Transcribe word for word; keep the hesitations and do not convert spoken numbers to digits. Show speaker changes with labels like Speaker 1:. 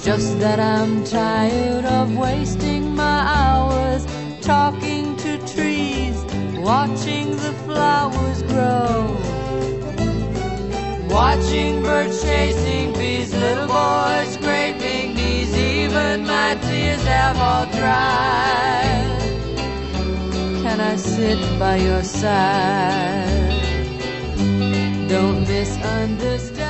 Speaker 1: just that I'm tired of wasting my hours talking to trees, watching the flowers grow, watching birds chasing bees, little boys scraping knees. Even my tears have all dried. Can I sit by your side? Don't misunderstand.